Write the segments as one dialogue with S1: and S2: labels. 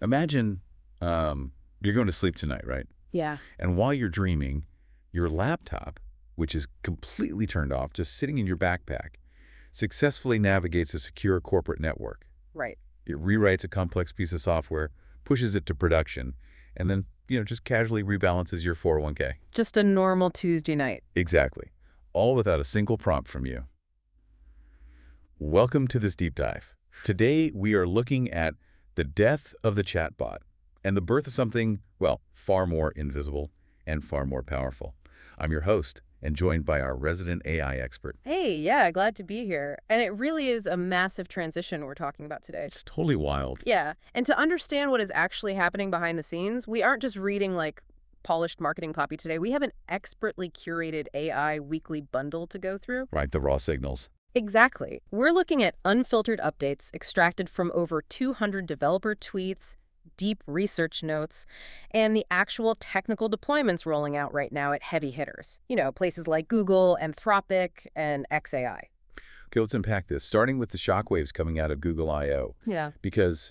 S1: Imagine you're going to sleep tonight, right?
S2: Yeah.
S1: And while you're dreaming, your laptop, which is completely turned off, just sitting in your backpack, successfully navigates a secure corporate network.
S2: Right.
S1: It rewrites a complex piece of software, pushes it to production, and then, just casually rebalances your 401k.
S2: Just a normal Tuesday night.
S1: Exactly. All without a single prompt from you. Welcome to this deep dive. Today, we are looking at the death of the chatbot and the birth of something, well, far more invisible and far more powerful. I'm your host and joined by our resident AI expert.
S2: Hey, yeah, glad to be here. And it really is a massive transition we're talking about today.
S1: It's totally wild.
S2: Yeah, and to understand what is actually happening behind the scenes, we aren't just reading like polished marketing copy today. We have an expertly curated AI weekly bundle to go through.
S1: Right, the raw signals.
S2: Exactly. We're looking at unfiltered updates extracted from over 200 developer tweets, deep research notes, and the actual technical deployments rolling out right now at heavy hitters. Places like Google, Anthropic, and xAI.
S1: Okay, let's unpack this, starting with the shockwaves coming out of Google I/O.
S2: Yeah.
S1: Because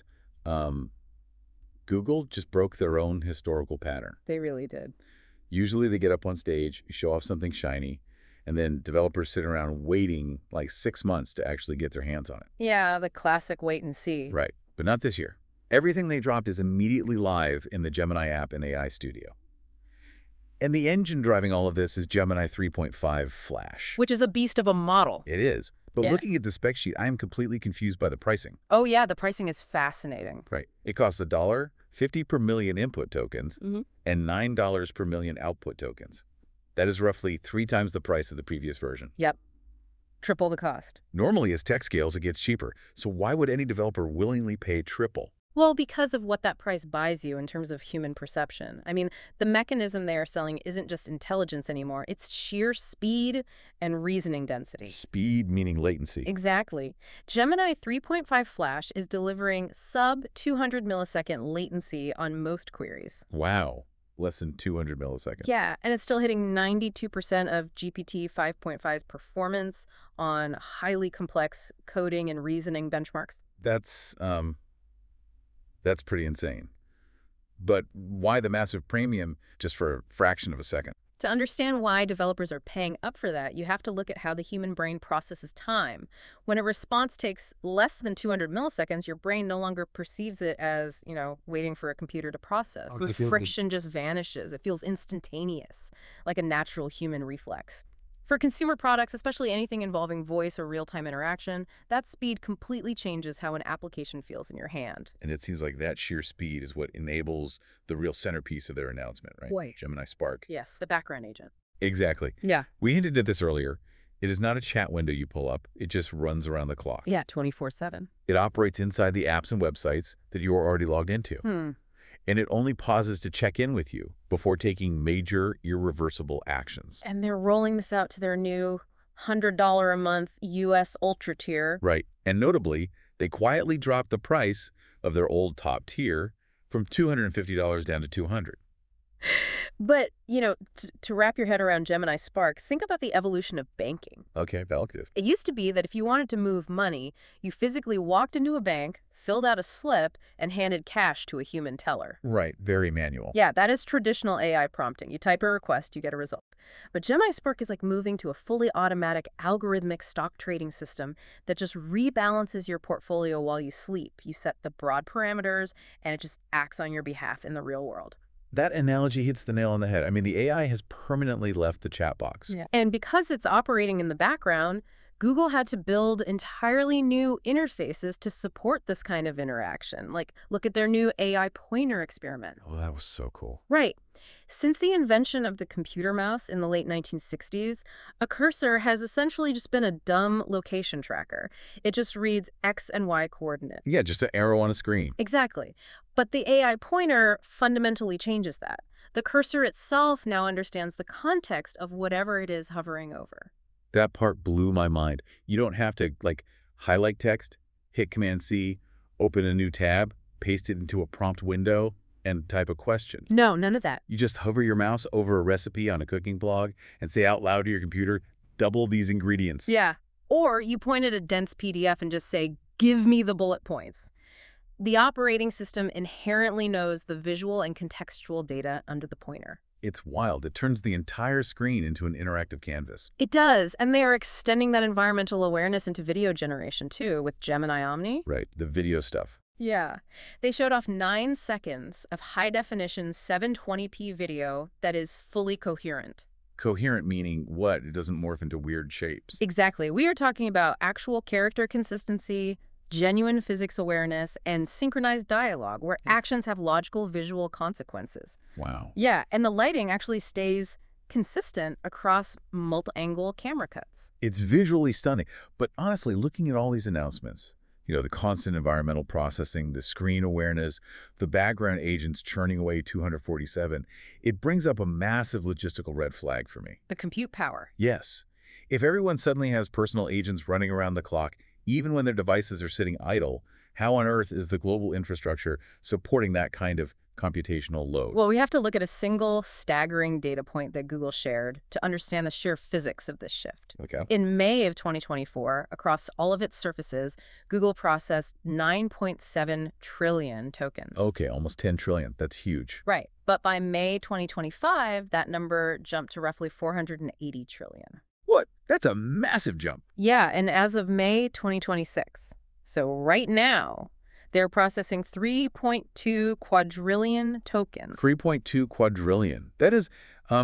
S1: Google just broke their own historical pattern.
S2: They really did.
S1: Usually they get up on stage, show off something shiny, and then developers sit around waiting like 6 months to actually get their hands on it.
S2: Yeah, the classic wait and see.
S1: Right, but not this year. Everything they dropped is immediately live in the Gemini app and AI Studio. And the engine driving all of this is Gemini 3.5 Flash.
S2: Which is a beast of a model.
S1: It is. But
S2: Yeah.
S1: looking at the spec sheet, I am completely confused by the pricing.
S2: Oh yeah, the pricing is fascinating.
S1: Right. It costs $1.50 per million input tokens and $9 per million output tokens. That is roughly 3 times the price of the previous version.
S2: Yep. Triple the cost.
S1: Normally, as tech scales, it gets cheaper. So why would any developer willingly pay triple?
S2: Well, because of what that price buys you in terms of human perception. I mean, the mechanism they are selling isn't just intelligence anymore. It's sheer speed and reasoning density.
S1: Speed meaning latency.
S2: Exactly. Gemini 3.5 Flash is delivering sub-200 millisecond latency on most queries.
S1: Wow. Less than 200 milliseconds.
S2: Yeah, and it's still hitting 92% of GPT 5.5's performance on highly complex coding and reasoning benchmarks.
S1: That's pretty insane. But why the massive premium just for a fraction of a second?
S2: To understand why developers are paying up for that, you have to look at how the human brain processes time. When a response takes less than 200 milliseconds, your brain no longer perceives it as, waiting for a computer to process.
S1: Oh, does it
S2: The
S1: feel
S2: friction just vanishes. It feels instantaneous, like a natural human reflex. For consumer products, especially anything involving voice or real-time interaction, that speed completely changes how an application feels in your hand.
S1: And it seems like that sheer speed is what enables the real centerpiece of their announcement, right?
S2: Right.
S1: Gemini Spark.
S2: Yes, the background agent.
S1: Exactly.
S2: Yeah.
S1: We hinted at this earlier. It is not a chat window you pull up. It just runs around the clock.
S2: Yeah, 24/7.
S1: It operates inside the apps and websites that you are already logged into. And it only pauses to check in with you before taking major, irreversible actions.
S2: And they're rolling this out to their new $100 a month US Ultra tier.
S1: Right. And notably, they quietly dropped the price of their old top tier from $250 down to $200.
S2: But, to wrap your head around Gemini Spark, think about the evolution of banking.
S1: Okay, I like this.
S2: It used to be that if you wanted to move money, you physically walked into a bank, filled out a slip, and handed cash to a human teller.
S1: Right, very manual.
S2: Yeah, that is traditional AI prompting. You type a request, you get a result. But Gemini Spark is like moving to a fully automatic algorithmic stock trading system that just rebalances your portfolio while you sleep. You set the broad parameters, and it just acts on your behalf in the real world.
S1: That analogy hits the nail on the head. I mean, the AI has permanently left the chat box.
S2: Yeah. And because it's operating in the background, Google had to build entirely new interfaces to support this kind of interaction. Like, look at their new AI pointer experiment.
S1: Oh, that was so cool.
S2: Right. Since the invention of the computer mouse in the late 1960s, a cursor has essentially just been a dumb location tracker. It just reads X and Y coordinates.
S1: Yeah, just an arrow on a screen.
S2: Exactly. But the AI pointer fundamentally changes that. The cursor itself now understands the context of whatever it is hovering over.
S1: That part blew my mind. You don't have to, highlight text, hit Command-C, open a new tab, paste it into a prompt window, and type a question.
S2: No, none of that.
S1: You just hover your mouse over a recipe on a cooking blog and say out loud to your computer, double these ingredients.
S2: Yeah. Or you point at a dense PDF and just say, give me the bullet points. The operating system inherently knows the visual and contextual data under the pointer.
S1: It's wild. It turns the entire screen into an interactive canvas.
S2: It does, and they are extending that environmental awareness into video generation, too, with Gemini Omni.
S1: Right, the video stuff.
S2: Yeah. They showed off 9 seconds of high-definition 720p video that is fully coherent.
S1: Coherent meaning what? It doesn't morph into weird shapes.
S2: Exactly. We are talking about actual character consistency, genuine physics awareness, and synchronized dialogue where actions have logical visual consequences.
S1: Wow.
S2: Yeah, and the lighting actually stays consistent across multi-angle camera cuts.
S1: It's visually stunning. But honestly, looking at all these announcements, the constant environmental processing, the screen awareness, the background agents churning away 247, it brings up a massive logistical red flag for me.
S2: The compute power.
S1: Yes. If everyone suddenly has personal agents running around the clock, even when their devices are sitting idle, how on earth is the global infrastructure supporting that kind of computational load?
S2: Well, we have to look at a single staggering data point that Google shared to understand the sheer physics of this shift.
S1: Okay.
S2: In May of 2024, across all of its surfaces, Google processed 9.7 trillion tokens.
S1: Okay, almost 10 trillion. That's huge.
S2: Right. But by May 2025, that number jumped to roughly 480 trillion.
S1: What? That's a massive jump.
S2: Yeah, and as of May 2026, so right now, they're processing 3.2 quadrillion tokens.
S1: 3.2 quadrillion. That is,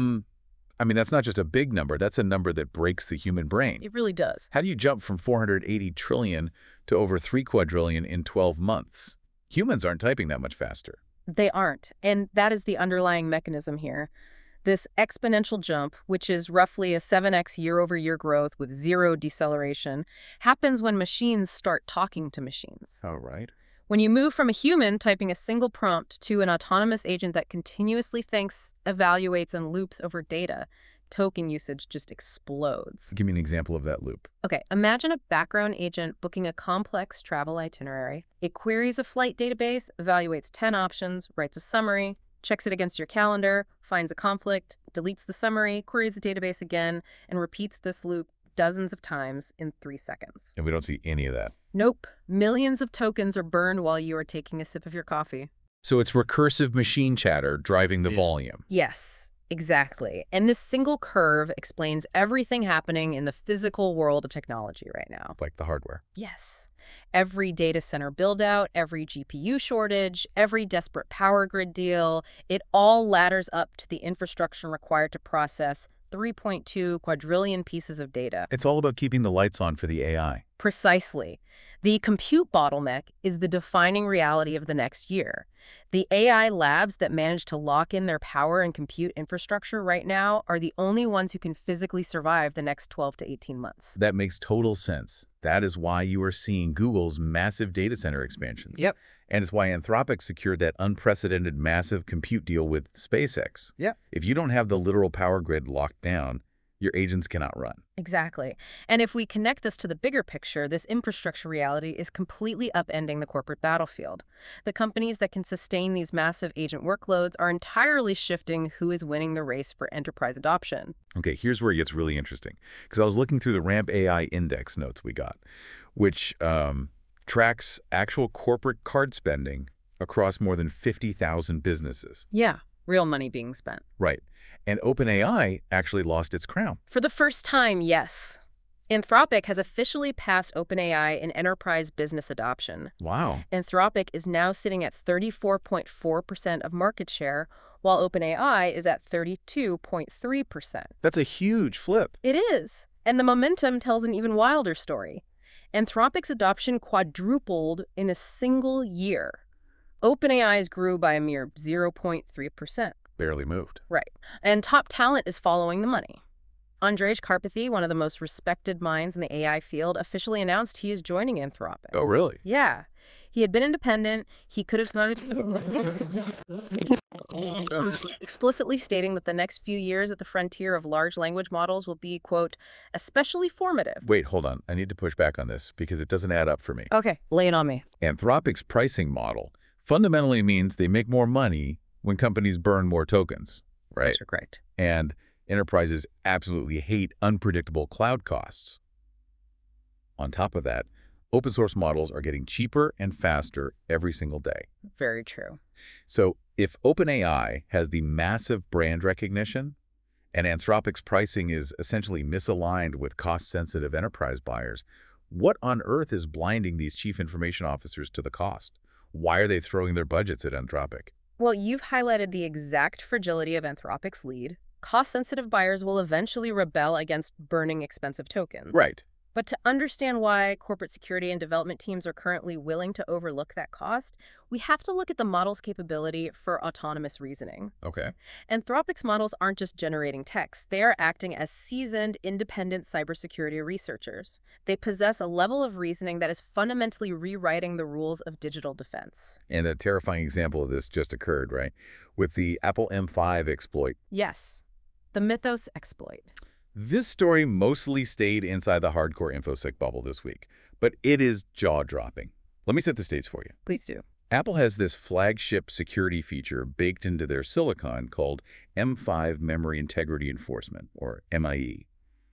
S1: that's not just a big number. That's a number that breaks the human brain.
S2: It really does.
S1: How do you jump from 480 trillion to over 3 quadrillion in 12 months? Humans aren't typing that much faster.
S2: They aren't, and that is the underlying mechanism here. This exponential jump, which is roughly a 7x year-over-year growth with zero deceleration, happens when machines start talking to machines.
S1: Oh, right.
S2: When you move from a human typing a single prompt to an autonomous agent that continuously thinks, evaluates, and loops over data, token usage just explodes.
S1: Give me an example of that loop.
S2: Okay, imagine a background agent booking a complex travel itinerary. It queries a flight database, evaluates 10 options, writes a summary, checks it against your calendar, finds a conflict, deletes the summary, queries the database again, and repeats this loop dozens of times in 3 seconds.
S1: And we don't see any of that.
S2: Nope. Millions of tokens are burned while you are taking a sip of your coffee.
S1: So it's recursive machine chatter driving the volume.
S2: Yes, exactly. And this single curve explains everything happening in the physical world of technology right now.
S1: Like the hardware.
S2: Yes. Every data center build-out, every GPU shortage, every desperate power grid deal, it all ladders up to the infrastructure required to process 3.2 quadrillion pieces of data.
S1: It's all about keeping the lights on for the AI.
S2: Precisely. The compute bottleneck is the defining reality of the next year. The AI labs that manage to lock in their power and compute infrastructure right now are the only ones who can physically survive the next 12 to 18 months.
S1: That makes total sense. That is why you are seeing Google's massive data center expansions.
S2: Yep.
S1: And it's why Anthropic secured that unprecedented massive compute deal with SpaceX.
S2: Yep.
S1: If you don't have the literal power grid locked down, your agents cannot run.
S2: Exactly. And if we connect this to the bigger picture, this infrastructure reality is completely upending the corporate battlefield. The companies that can sustain these massive agent workloads are entirely shifting who is winning the race for enterprise adoption.
S1: Okay, here's where it gets really interesting. Because I was looking through the Ramp AI index notes we got, which tracks actual corporate card spending across more than 50,000 businesses.
S2: Yeah, real money being spent.
S1: Right. And OpenAI actually lost its crown.
S2: For the first time, yes. Anthropic has officially passed OpenAI in enterprise business adoption.
S1: Wow.
S2: Anthropic is now sitting at 34.4% of market share, while OpenAI is at 32.3%.
S1: That's a huge flip.
S2: It is. And the momentum tells an even wilder story. Anthropic's adoption quadrupled in a single year. OpenAI's grew by a mere 0.3%.
S1: Barely moved.
S2: Right. And top talent is following the money. Andrej Karpathy, one of the most respected minds in the AI field, officially announced he is joining Anthropic.
S1: Oh, really?
S2: Yeah. He had been independent. He could have explicitly stating that the next few years at the frontier of large language models will be, quote, especially formative.
S1: Wait, hold on. I need to push back on this because it doesn't add up for me.
S2: Okay, lay it on me.
S1: Anthropic's pricing model fundamentally means they make more money when companies burn more tokens, right?
S2: That's correct.
S1: And enterprises absolutely hate unpredictable cloud costs. On top of that, Open source models are getting cheaper and faster every single day.
S2: Very true.
S1: So if OpenAI has the massive brand recognition and Anthropic's pricing is essentially misaligned with cost-sensitive enterprise buyers, what on earth is blinding these chief information officers to the cost? Why are they throwing their budgets at Anthropic?
S2: Well, you've highlighted the exact fragility of Anthropic's lead. Cost-sensitive buyers will eventually rebel against burning expensive tokens.
S1: Right.
S2: But to understand why corporate security and development teams are currently willing to overlook that cost, we have to look at the model's capability for autonomous reasoning.
S1: Okay.
S2: Anthropic's models aren't just generating text. They are acting as seasoned, independent cybersecurity researchers. They possess a level of reasoning that is fundamentally rewriting the rules of digital defense.
S1: And a terrifying example of this just occurred, right? With the Apple M5 exploit.
S2: Yes, the Mythos exploit.
S1: This story mostly stayed inside the hardcore InfoSec bubble this week, but it is jaw-dropping. Let me set the stage for you.
S2: Please do.
S1: Apple has this flagship security feature baked into their silicon called M5 Memory Integrity Enforcement, or MIE.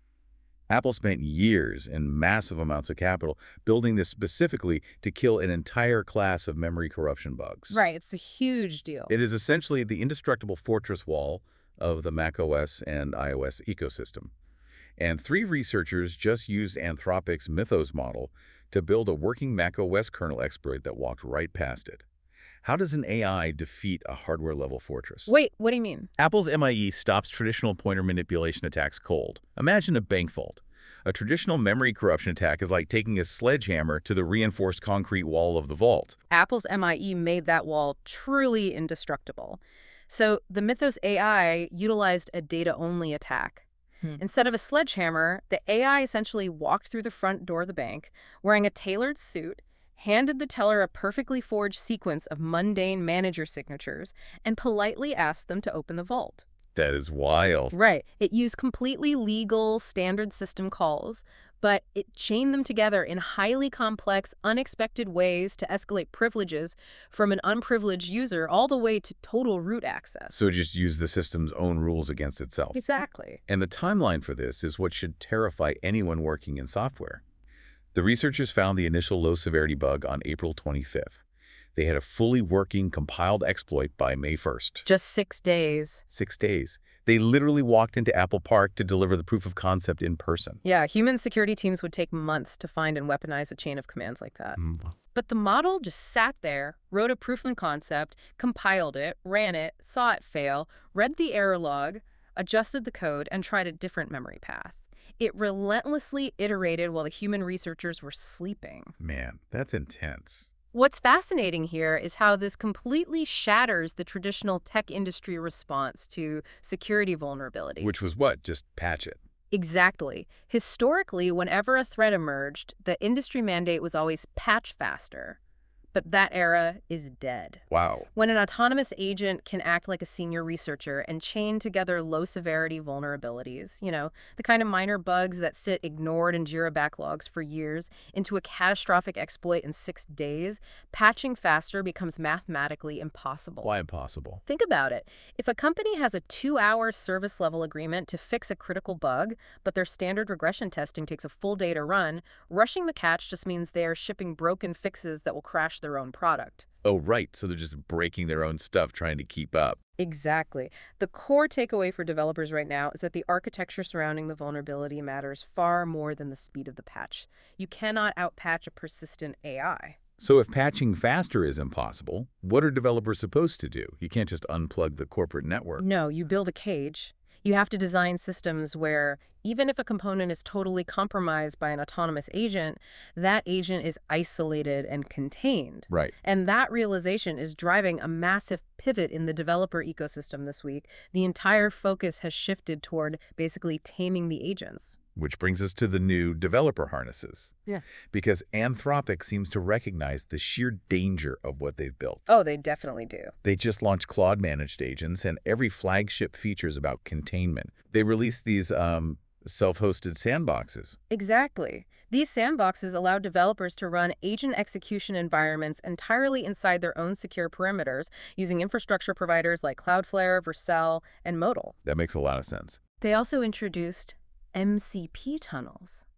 S1: Apple spent years and massive amounts of capital building this specifically to kill an entire class of memory corruption bugs.
S2: Right, it's a huge deal.
S1: It is essentially the indestructible fortress wall of the macOS and iOS ecosystem. And 3 researchers just used Anthropic's Mythos model to build a working macOS kernel exploit that walked right past it. How does an AI defeat a hardware-level fortress?
S2: Wait, what do you mean?
S1: Apple's MIE stops traditional pointer manipulation attacks cold. Imagine a bank vault. A traditional memory corruption attack is like taking a sledgehammer to the reinforced concrete wall of the vault.
S2: Apple's MIE made that wall truly indestructible. So the Mythos AI utilized a data-only attack. Instead of a sledgehammer, the AI essentially walked through the front door of the bank, wearing a tailored suit, handed the teller a perfectly forged sequence of mundane manager signatures, and politely asked them to open the vault.
S1: That is wild.
S2: Right. It used completely legal, standard system calls, but it chained them together in highly complex, unexpected ways to escalate privileges from an unprivileged user all the way to total root access.
S1: So just use the system's own rules against itself.
S2: Exactly.
S1: And the timeline for this is what should terrify anyone working in software. The researchers found the initial low-severity bug on April 25th. They had a fully working, compiled exploit by May 1st.
S2: Just 6 days.
S1: 6 days. They literally walked into Apple Park to deliver the proof of concept in person.
S2: Yeah, human security teams would take months to find and weaponize a chain of commands like that. But the model just sat there, wrote a proof of concept, compiled it, ran it, saw it fail, read the error log, adjusted the code, and tried a different memory path. It relentlessly iterated while the human researchers were sleeping.
S1: Man, that's intense.
S2: What's fascinating here is how this completely shatters the traditional tech industry response to security vulnerability.
S1: Which was what? Just patch it.
S2: Exactly. Historically, whenever a threat emerged, the industry mandate was always patch faster. But that era is dead.
S1: Wow.
S2: When an autonomous agent can act like a senior researcher and chain together low-severity vulnerabilities, the kind of minor bugs that sit ignored in Jira backlogs for years, into a catastrophic exploit in 6 days, patching faster becomes mathematically impossible.
S1: Why impossible?
S2: Think about it. If a company has a 2-hour service-level agreement to fix a critical bug, but their standard regression testing takes a full day to run, rushing the catch just means they are shipping broken fixes that will crash their own product.
S1: Oh, right. So they're just breaking their own stuff, trying to keep up.
S2: Exactly. The core takeaway for developers right now is that the architecture surrounding the vulnerability matters far more than the speed of the patch. You cannot outpatch a persistent AI.
S1: So if patching faster is impossible, what are developers supposed to do? You can't just unplug the corporate network.
S2: No, you build a cage. You have to design systems where, even if a component is totally compromised by an autonomous agent, that agent is isolated and contained.
S1: Right.
S2: And that realization is driving a massive pivot in the developer ecosystem this week. The entire focus has shifted toward basically taming the agents.
S1: Which brings us to the new developer harnesses.
S2: Yeah.
S1: Because Anthropic seems to recognize the sheer danger of what they've built.
S2: Oh, they definitely do.
S1: They just launched Claude Managed Agents, and every flagship feature is about containment. They released these self-hosted sandboxes.
S2: Exactly. These sandboxes allow developers to run agent execution environments entirely inside their own secure perimeters using infrastructure providers like Cloudflare, Vercel, and Modal.
S1: That makes a lot of sense.
S2: They also introduced MCP tunnels.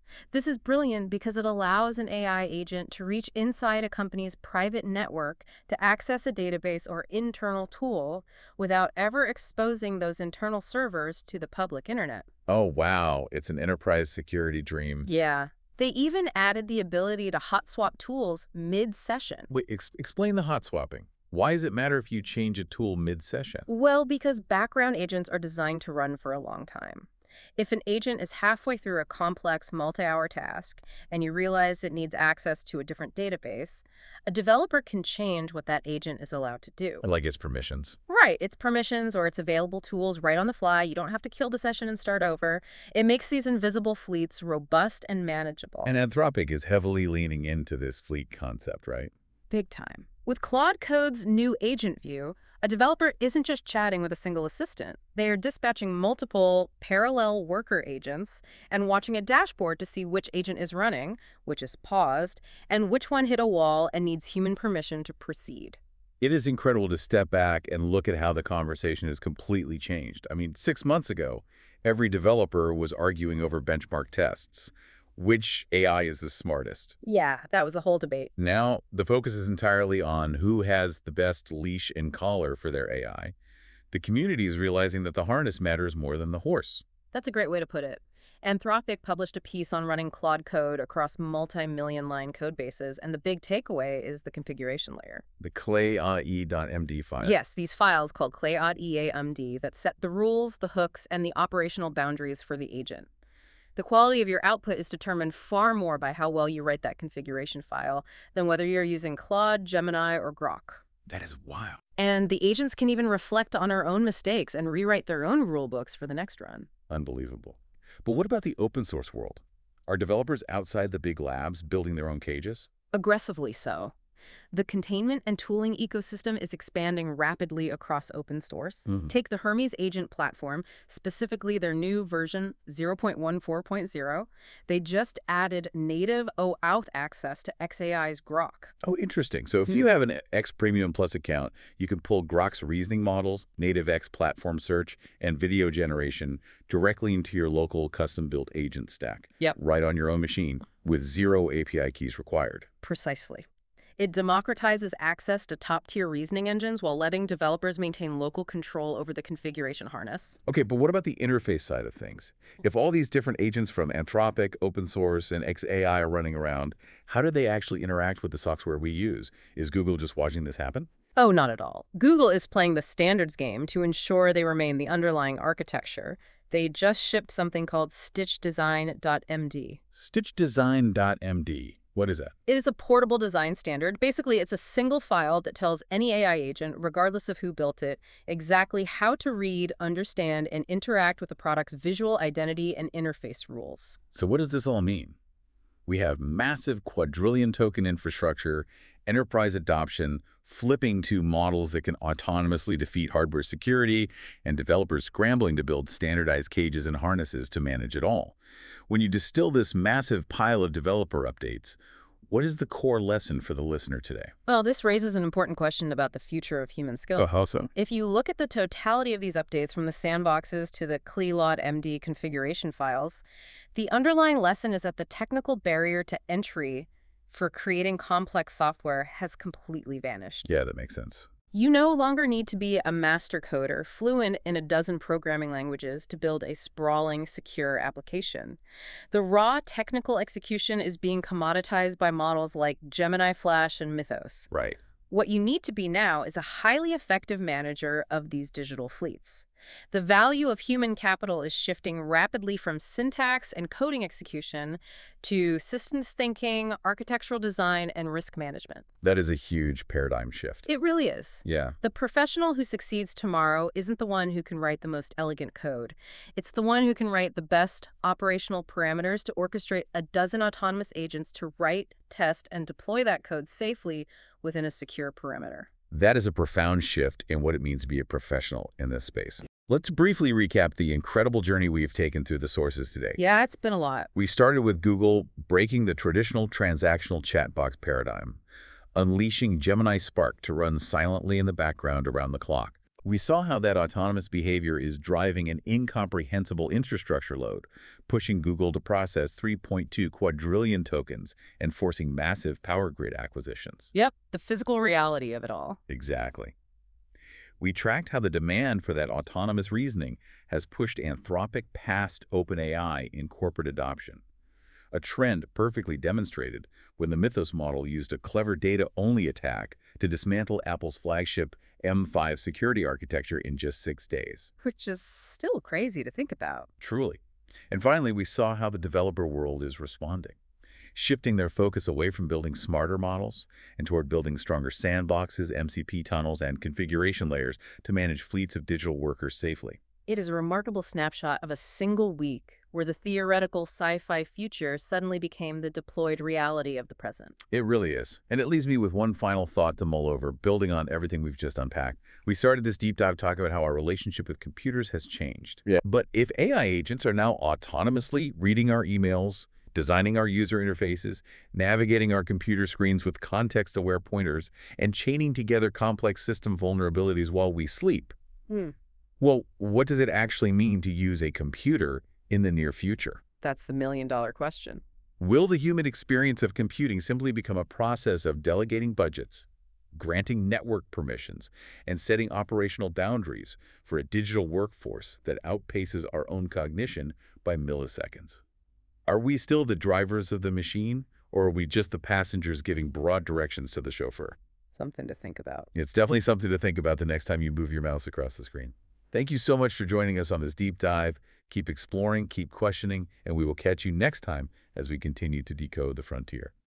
S2: This is brilliant because it allows an AI agent to reach inside a company's private network to access a database or internal tool without ever exposing those internal servers to the public internet.
S1: Oh, wow. It's an enterprise security dream.
S2: Yeah. They even added the ability to hot swap tools mid-session.
S1: Wait, explain the hot swapping. Why does it matter if you change a tool mid-session?
S2: Well, because background agents are designed to run for a long time. If an agent is halfway through a complex multi-hour task and you realize it needs access to a different database, a developer can change what that agent is allowed to do.
S1: Like its permissions.
S2: Right, its permissions or its available tools right on the fly. You don't have to kill the session and start over. It makes these invisible fleets robust and manageable.
S1: And Anthropic is heavily leaning into this fleet concept, right?
S2: Big time. With Claude Code's new agent view, a developer isn't just chatting with a single assistant. They are dispatching multiple parallel worker agents and watching a dashboard to see which agent is running, which is paused, and which one hit a wall and needs human permission to proceed.
S1: It is incredible to step back and look at how the conversation has completely changed. I mean, 6 months ago, every developer was arguing over benchmark tests. Which AI is the smartest?
S2: Yeah, that was a whole debate.
S1: Now, the focus is entirely on who has the best leash and collar for their AI. The community is realizing that the harness matters more than the horse.
S2: That's a great way to put it. Anthropic published a piece on running Claude Code across multi-million-line code bases, and the big takeaway is the configuration layer.
S1: The clay.e.md file.
S2: Yes, these files called clay.eamd that set the rules, the hooks, and the operational boundaries for the agent. The quality of your output is determined far more by how well you write that configuration file than whether you're using Claude, Gemini, or Grok.
S1: That is wild.
S2: And the agents can even reflect on our own mistakes and rewrite their own rulebooks for the next run.
S1: Unbelievable. But what about the open source world? Are developers outside the big labs building their own cages?
S2: Aggressively so. The containment and tooling ecosystem is expanding rapidly across open source. Take the Hermes agent platform, specifically their new version 0.14.0. They just added native OAuth access to xAI's Grok.
S1: Oh, interesting. So if you have an X Premium Plus account, you can pull Grok's reasoning models, native X platform search, and video generation directly into your local custom-built agent stack.
S2: Yep.
S1: Right on your own machine with 0 API keys required.
S2: Precisely. It democratizes access to top-tier reasoning engines while letting developers maintain local control over the configuration harness.
S1: Okay, but what about the interface side of things? If all these different agents from Anthropic, open source, and xAI are running around, how do they actually interact with the software we use? Is Google just watching this happen?
S2: Oh, not at all. Google is playing the standards game to ensure they remain the underlying architecture. They just shipped something called StitchDesign.md.
S1: StitchDesign.md. What is that?
S2: It is a portable design standard. Basically, it's a single file that tells any AI agent, regardless of who built it, exactly how to read, understand, and interact with the product's visual identity and interface rules.
S1: So what does this all mean? We have massive quadrillion token infrastructure, enterprise adoption, flipping to models that can autonomously defeat hardware security, and developers scrambling to build standardized cages and harnesses to manage it all. When you distill this massive pile of developer updates, what is the core lesson for the listener today?
S2: Well, this raises an important question about the future of human skill.
S1: Oh, how so?
S2: If you look at the totality of these updates from the sandboxes to the CLI.MD configuration files, the underlying lesson is that the technical barrier to entry for creating complex software has completely vanished.
S1: Yeah, that makes sense.
S2: You no longer need to be a master coder, fluent in a dozen programming languages to build a sprawling, secure application. The raw technical execution is being commoditized by models like Gemini, Flash, and Mythos.
S1: Right.
S2: What you need to be now is a highly effective manager of these digital fleets. The value of human capital is shifting rapidly from syntax and coding execution to systems thinking, architectural design, and risk management.
S1: That is a huge paradigm shift.
S2: It really is.
S1: Yeah.
S2: The professional who succeeds tomorrow isn't the one who can write the most elegant code. It's the one who can write the best operational parameters to orchestrate a dozen autonomous agents to write, test, and deploy that code safely within a secure perimeter.
S1: That is a profound shift in what it means to be a professional in this space. Let's briefly recap the incredible journey we've taken through the sources today.
S2: Yeah, it's been a lot.
S1: We started with Google breaking the traditional transactional chat box paradigm, unleashing Gemini Spark to run silently in the background around the clock. We saw how that autonomous behavior is driving an incomprehensible infrastructure load, pushing Google to process 3.2 quadrillion tokens and forcing massive power grid acquisitions.
S2: Yep, the physical reality of it all.
S1: Exactly. We tracked how the demand for that autonomous reasoning has pushed Anthropic past OpenAI in corporate adoption. A trend perfectly demonstrated when the Mythos model used a clever data-only attack to dismantle Apple's flagship M5 security architecture in just 6 days.
S2: Which is still crazy to think about.
S1: Truly. And finally, we saw how the developer world is responding, shifting their focus away from building smarter models and toward building stronger sandboxes, MCP tunnels, and configuration layers to manage fleets of digital workers safely.
S2: It is a remarkable snapshot of a single week where the theoretical sci-fi future suddenly became the deployed reality of the present.
S1: It really is. And it leaves me with one final thought to mull over, building on everything we've just unpacked. We started this deep dive talking about how our relationship with computers has changed.
S3: Yeah.
S1: But if AI agents are now autonomously reading our emails, designing our user interfaces, navigating our computer screens with context-aware pointers, and chaining together complex system vulnerabilities while we sleep, well, what does it actually mean to use a computer in the near future?
S2: That's the million-dollar question.
S1: Will the human experience of computing simply become a process of delegating budgets, granting network permissions, and setting operational boundaries for a digital workforce that outpaces our own cognition by milliseconds? Are we still the drivers of the machine, or are we just the passengers giving broad directions to the chauffeur?
S2: Something to think about.
S1: It's definitely something to think about the next time you move your mouse across the screen. Thank you so much for joining us on this deep dive. Keep exploring, keep questioning, and we will catch you next time as we continue to decode the frontier.